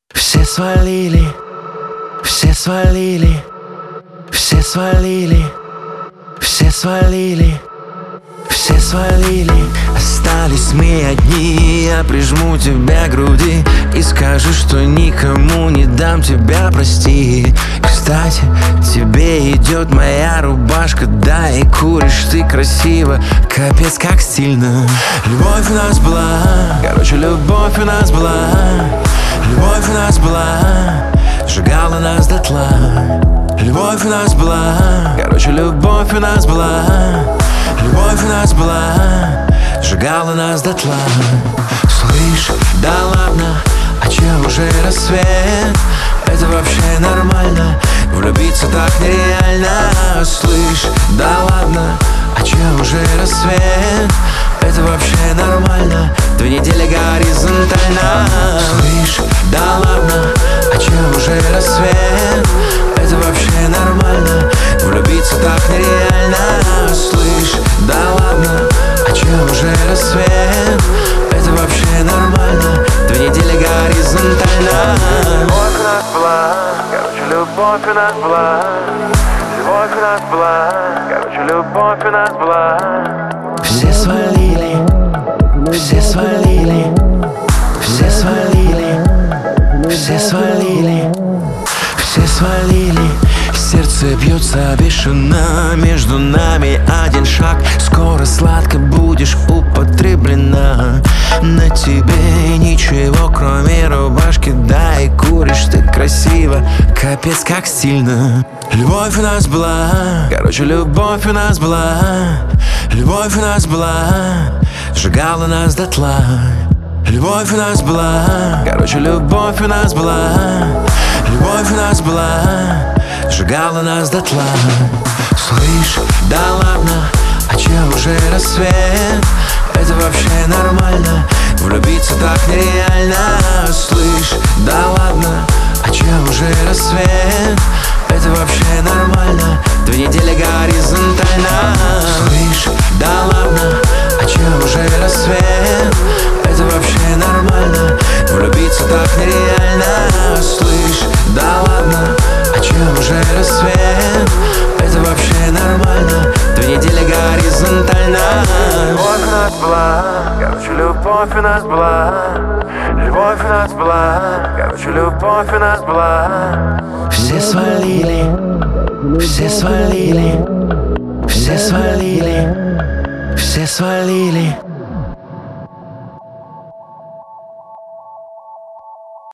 Все свалили, все свалили, все свалили, все свалили, все свалили. Остались мы одни, я прижму тебя к груди и скажу, что никому не дам тебя простить. Кстати, тебе идет моя рубашка, да, и куришь ты красиво, капец как стильно. Любовь у нас была, короче, любовь у нас была. Любовь у нас была, сжигала нас дотла. Любовь у нас была, короче, любовь у нас была. Любовь у нас была, сжигала нас дотла. Слышь, да ладно, а че уже рассвет? Это вообще нормально, влюбиться так нереально. Слышь, да ладно, а че уже рассвет? Это вообще нормально, 2 недели горизонтально. Слышь, да ладно, а че уже рассвет? Это вообще нормально, влюбиться так нереально. Слышь, да ладно, а че уже рассвет? Это вообще нормально, 2 недели горизонтально. Любовь у нас была, короче, любовь у нас была. Любовь у нас была, короче, любовь у нас была. Все свалили, все свалили, все свалили, все свалили, все свалили. Сердце бьется бешено, между нами один шаг. Скоро сладко будешь употреблена. На тебе ничего, кроме рубашки, да, и куришь ты красиво, капец как стильно. Любовь у нас была, короче, любовь у нас была. Любовь у нас была, сжигала нас дотла. Любовь у нас была, короче, любовь у нас была. Любовь у нас была, сжигала нас дотла. Слышь, да ладно, а че уже рассвет? Это вообще нормально, влюбиться так нереально. Слышь, да ладно, а че уже рассвет? Это вообще нормально, 2 недели горизонтально. Слышь, да ладно, а че уже рассвет? Это вообще нормально, влюбиться так нереально. Слышь, да ладно, а че уже рассвет? Это вообще нормально, 2 недели горизонтально. Любовь у нас была, короче, любовь у нас была. Любовь у нас была, короче, любовь у нас была. Все свалили, все свалили, все свалили, все свалили.